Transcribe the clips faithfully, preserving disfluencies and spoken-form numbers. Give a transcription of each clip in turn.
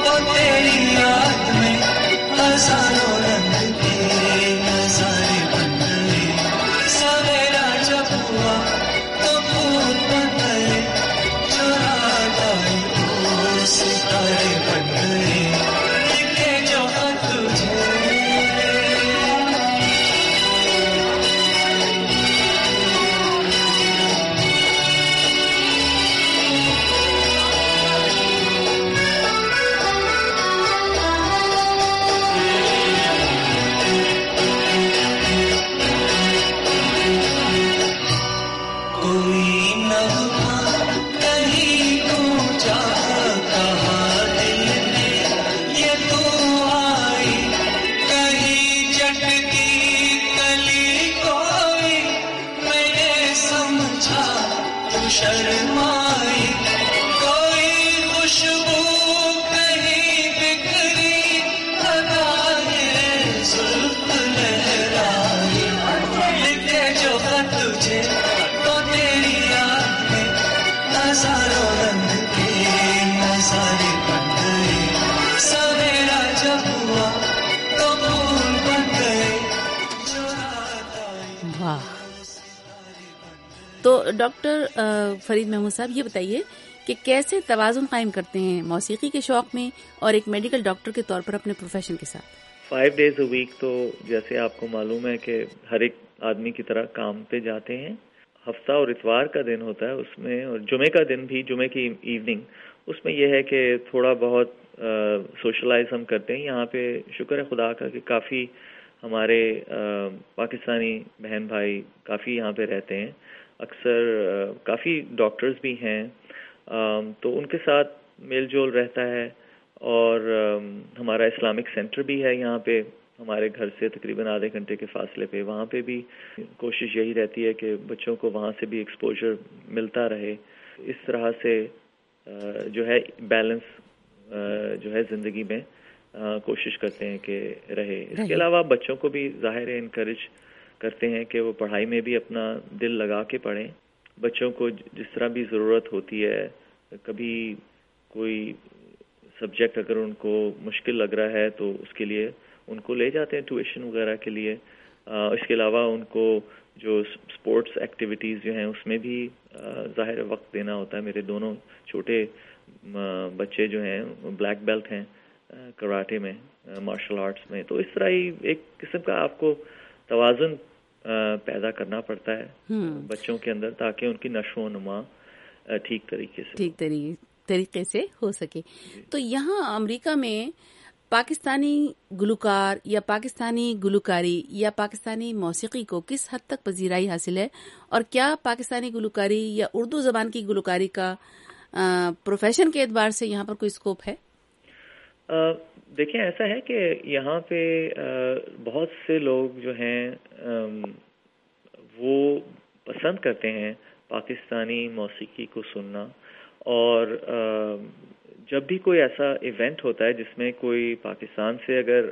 तो तेरी याद में हजारों रंग के नजारे बन गए, सवेरा जब हुआ तो फूल बन गए, जो रात आई वो सितारे बन गए, लिखे जो खत तुझे। शर्माई कोई खुशबू कहीं बिखरी, लगाए जुल्फ लहराई, लिखे जो खत तुझे तो तेरी याद में हजारों रंग के नजारे बन गए, सवेरा जब हुआ तो फूल बन गए, जो रात आई। वाह। तो डॉक्टर फरीद महमूद साहब ये बताइए कि कैसे तवाज़ुन कायम करते हैं मौसीकी के शौक में और एक मेडिकल डॉक्टर के तौर पर अपने प्रोफेशन के साथ? फाइव डेज अ वीक तो जैसे आपको मालूम है कि हर एक आदमी की तरह काम पे जाते हैं। हफ्ता और इतवार का दिन होता है उसमें, और जुमे का दिन भी, जुमे की इवनिंग, उसमें यह है कि थोड़ा बहुत सोशलाइज हम करते हैं। यहाँ पे शुक्र है खुदा का कि काफ़ी हमारे आ, पाकिस्तानी बहन भाई काफ़ी यहाँ पे रहते हैं। अक्सर काफ़ी डॉक्टर्स भी हैं, तो उनके साथ मेल जोल रहता है। और हमारा इस्लामिक सेंटर भी है यहाँ पे हमारे घर से तकरीबन आधे घंटे के फासले पे। वहाँ पे भी कोशिश यही रहती है कि बच्चों को वहाँ से भी एक्सपोजर मिलता रहे। इस तरह से जो है बैलेंस जो है ज़िंदगी में कोशिश करते हैं कि रहे। इसके अलावा बच्चों को भी ज़ाहिर है इनकरेज करते हैं कि वो पढ़ाई में भी अपना दिल लगा के पढ़ें। बच्चों को जिस तरह भी ज़रूरत होती है, कभी कोई सब्जेक्ट अगर उनको मुश्किल लग रहा है तो उसके लिए उनको ले जाते हैं ट्यूशन वगैरह के लिए। इसके अलावा उनको जो स्पोर्ट्स एक्टिविटीज़ जो हैं उसमें भी ज़ाहिर वक्त देना होता है। मेरे दोनों छोटे बच्चे जो हैं ब्लैक बेल्ट हैं कराटे में, मार्शल आर्ट्स में। तो इस तरह ही एक किस्म का आपको तवाज़ुन पैदा करना पड़ता है बच्चों के अंदर, ताकि उनकी नशो नुमा ठीक तरीके से ठीक तरीके से हो सके। तो यहाँ अमेरिका में पाकिस्तानी गुलकार या पाकिस्तानी गुलकारी या पाकिस्तानी मौसीकी को किस हद तक पजीराई हासिल है, और क्या पाकिस्तानी गुलकारी या उर्दू ज़बान की गुलकारी का प्रोफेशन के एतबार से यहाँ पर कोई स्कोप है? देखिए, ऐसा है कि यहाँ पे बहुत से लोग जो हैं वो पसंद करते हैं पाकिस्तानी मौसीकी को सुनना। और जब भी कोई ऐसा इवेंट होता है जिसमें कोई पाकिस्तान से अगर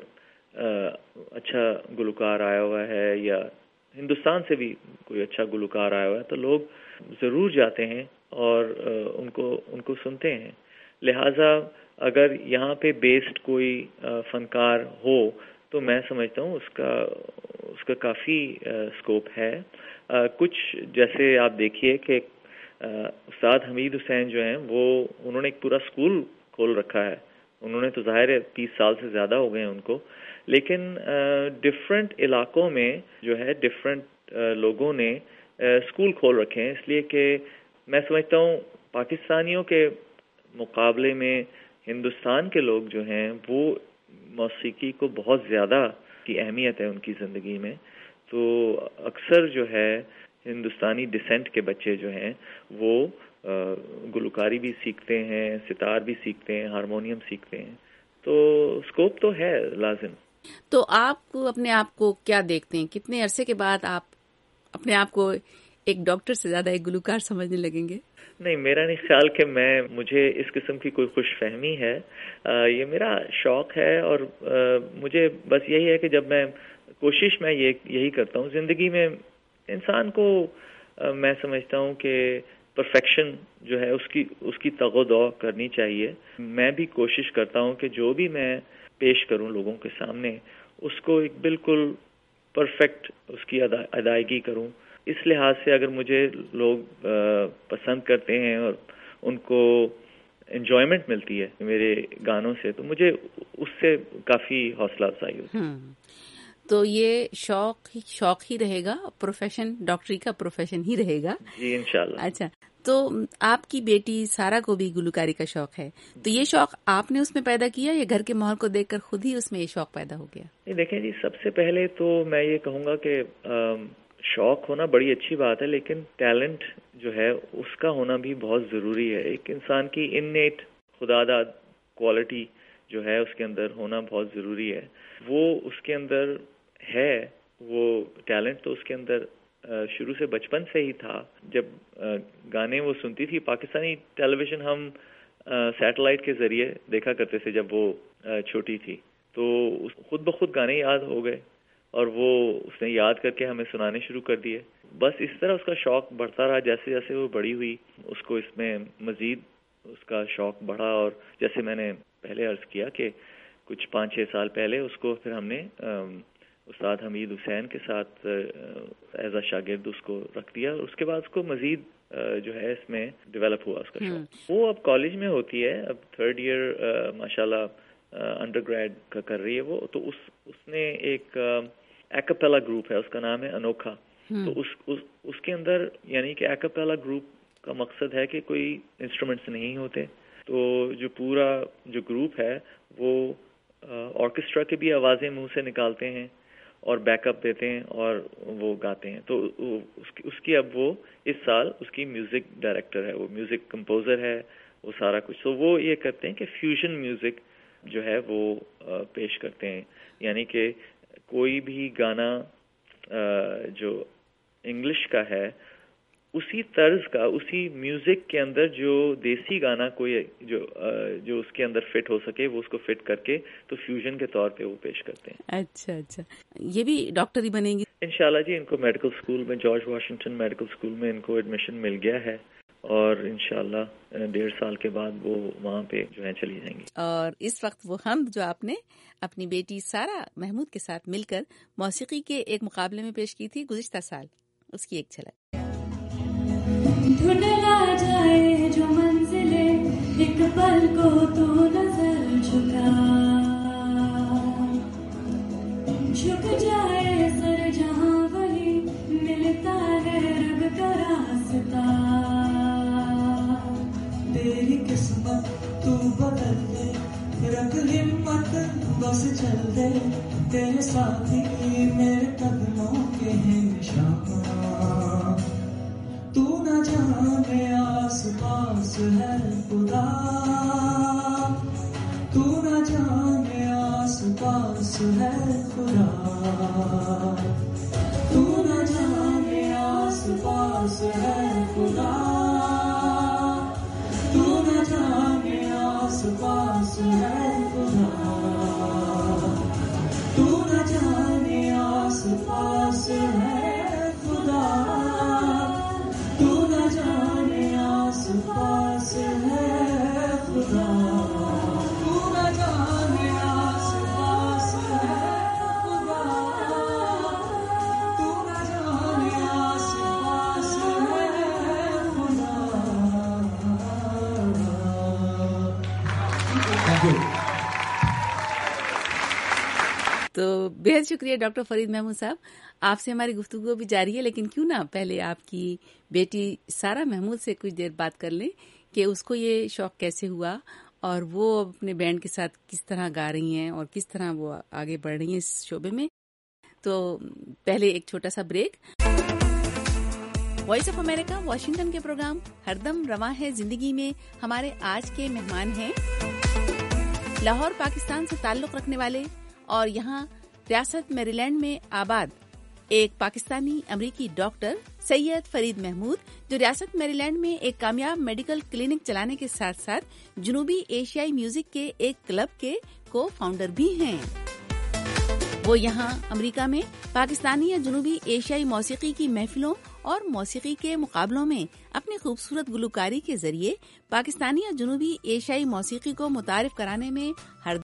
अच्छा गुलकार आया हुआ है या हिंदुस्तान से भी कोई अच्छा गुलकार आया हुआ है, तो लोग ज़रूर जाते हैं और उनको उनको सुनते हैं। लिहाजा अगर यहाँ पे बेस्ड कोई फनकार हो तो मैं समझता हूँ उसका उसका काफ़ी स्कोप है। आ, कुछ जैसे आप देखिए कि उस्ताद हमीद हुसैन जो हैं वो उन्होंने एक पूरा स्कूल खोल रखा है। उन्होंने तो ज़ाहिर है तीस साल से ज़्यादा हो गए हैं उनको, लेकिन डिफरेंट इलाकों में जो है डिफरेंट लोगों ने स्कूल खोल रखे हैं। इसलिए कि मैं समझता हूँ पाकिस्तानियों के मुकाबले में हिंदुस्तान के लोग जो हैं वो मौसीकी को बहुत ज़्यादा की अहमियत है उनकी ज़िंदगी में। तो अक्सर जो है हिंदुस्तानी डिसेंट के बच्चे जो हैं वो गुलकारी भी सीखते हैं, सितार भी सीखते हैं, हारमोनियम सीखते हैं। तो स्कोप तो है लाजिम। तो आप अपने आप को क्या देखते हैं, कितने अरसे के बाद आप अपने आप को एक डॉक्टर से ज़्यादा एक गुलकार समझने लगेंगे? नहीं, मेरा नहीं ख्याल कि मैं मुझे इस किस्म की कोई खुशफहमी है। आ, ये मेरा शौक़ है और आ, मुझे बस यही है कि जब मैं कोशिश मैं ये यही करता हूँ ज़िंदगी में इंसान को आ, मैं समझता हूँ कि پرفیکشن جو ہے اس کی اس کی تگ و دو کرنی چاہیے. میں بھی کوشش کرتا ہوں کہ جو بھی میں پیش کروں لوگوں کے سامنے اس کو ایک بالکل پرفیکٹ اس کی ادائیگی کروں. اس لحاظ سے اگر مجھے لوگ پسند کرتے ہیں اور ان کو انجوائمنٹ ملتی ہے میرے گانوں سے تو مجھے اس سے کافی حوصلہ افزائی ہوتی ہے. تو یہ شوق شوق ہی رہے گا, پروفیشن ڈاکٹری کا پروفیشن ہی رہے گا. جی انشاءاللہ. اچھا, تو آپ کی بیٹی سارا کو بھی گلوکاری کا شوق ہے, تو یہ شوق آپ نے اس میں پیدا کیا یا گھر کے ماحول کو دیکھ کر خود ہی اس میں یہ شوق پیدا ہو گیا؟ دیکھیں جی, سب سے پہلے تو میں یہ کہوں گا کہ شوق ہونا بڑی اچھی بات ہے, لیکن ٹیلنٹ جو ہے اس کا ہونا بھی بہت ضروری ہے. ایک انسان کی انیٹ خدا داد کوالٹی جو ہے اس کے اندر ہونا بہت ضروری ہے. وہ اس کے اندر ہے, وہ ٹیلنٹ تو اس کے اندر شروع سے بچپن سے ہی تھا. جب گانے وہ سنتی تھی, پاکستانی ٹیلی ویژن ہم سیٹلائٹ کے ذریعے دیکھا کرتے تھے جب وہ چھوٹی تھی, تو خود بخود گانے یاد ہو گئے اور وہ اس نے یاد کر کے ہمیں سنانے شروع کر دیے. بس اس طرح اس کا شوق بڑھتا رہا. جیسے جیسے وہ بڑی ہوئی اس کو اس میں مزید اس کا شوق بڑھا, اور جیسے میں نے پہلے عرض کیا کہ کچھ پانچ چھ سال پہلے اس کو پھر ہم نے استاد حمید حسین کے ساتھ ایز اے شاگرد اس کو رکھ دیا, اور اس کے بعد اس کو مزید جو ہے اس میں ڈیولپ ہوا اس کا شوق. وہ اب کالج میں ہوتی ہے, اب تھرڈ ایئر ماشاءاللہ انڈر گریڈ کا کر رہی ہے وہ. تو اس اس نے ایک ایکاپیلا گروپ ہے, اس کا نام ہے انوکھا. تو اس اس, اس کے اندر یعنی کہ ایکاپیلا گروپ کا مقصد ہے کہ کوئی انسٹرومنٹس نہیں ہوتے, تو جو پورا جو گروپ ہے وہ آرکیسٹرا کی بھی آوازیں منہ سے نکالتے ہیں اور بیک اپ دیتے ہیں اور وہ گاتے ہیں. تو اس کی, اس کی اب وہ اس سال اس کی میوزک ڈائریکٹر ہے, وہ میوزک کمپوزر ہے, وہ سارا کچھ. تو وہ یہ کرتے ہیں کہ فیوژن میوزک جو ہے وہ پیش کرتے ہیں, یعنی کہ کوئی بھی گانا جو انگلش کا ہے اسی طرز کا, اسی میوزک کے اندر جو دیسی گانا کوئی جو جو اس کے اندر فٹ ہو سکے وہ اس کو فٹ کر کے تو فیوژن کے طور پہ وہ پیش کرتے ہیں. اچھا اچھا, یہ بھی ڈاکٹر ہی بنیں گی انشاءاللہ جی. ان کو میڈیکل اسکول میں, جارج واشنگٹن میڈیکل اسکول میں ان کو ایڈمیشن مل گیا ہے, اور انشاءاللہ ڈیڑھ سال کے بعد وہ وہاں پہ جو ہے چلی جائیں گی. اور اس وقت وہ ہم جو آپ نے اپنی بیٹی سارا محمود کے ساتھ مل کر موسیقی کے ایک مقابلے میں پیش کی تھی گزشتہ سال, اس کی ایک جھلک. ڈھونڈلا جائے جو منزلیں ایک پل کو تو نظر جھکا, جھک جائے سر جہاں وہی ملتا ہے رب کا راستہ. تیری قسمت تو بدل دے, رکھ ہمت بس چل دے, تیرے ساتھی میرے قدموں کے ہیں نشان. تو نہ جانے آس پاس ہے خدا, تو نہ جانے آس پاس ہے خدا, تو نہ جانے آس پاس ہے خدا, تو نہ جانے آس پاس ہے خدا, تو نہ جانے آس پاس ہے خدا, تو نہ جانے آس پاس ہے خدا, تو نہ جانے آس پاس ہے خدا, تو نہ جانے آس پاس ہے خدا. تو بہت شکریہ ڈاکٹر فرید محمود صاحب. آپ سے ہماری گفتگو بھی جاری ہے, لیکن کیوں نہ پہلے آپ کی بیٹی سارا محمود سے کچھ دیر بات کر لیں کہ اس کو یہ شوق کیسے ہوا اور وہ اپنے بینڈ کے ساتھ کس طرح گا رہی ہیں اور کس طرح وہ آگے بڑھ رہی ہیں اس شعبے میں. تو پہلے ایک چھوٹا سا break. Voice of America Washington کے پروگرام ہر دم رواں ہے زندگی میں ہمارے آج کے مہمان ہیں لاہور پاکستان سے تعلق رکھنے والے اور یہاں ریاست میری لینڈ میں آباد ایک پاکستانی امریکی ڈاکٹر سید فرید محمود, جو ریاست میری لینڈ میں ایک کامیاب میڈیکل کلینک چلانے کے ساتھ ساتھ جنوبی ایشیائی میوزک کے ایک کلب کے کو فاؤنڈر بھی ہیں. وہ یہاں امریکہ میں پاکستانی یا جنوبی ایشیائی موسیقی کی محفلوں اور موسیقی کے مقابلوں میں اپنی خوبصورت گلوکاری کے ذریعے پاکستانی یا جنوبی ایشیائی موسیقی کو متعارف کرانے میں ہر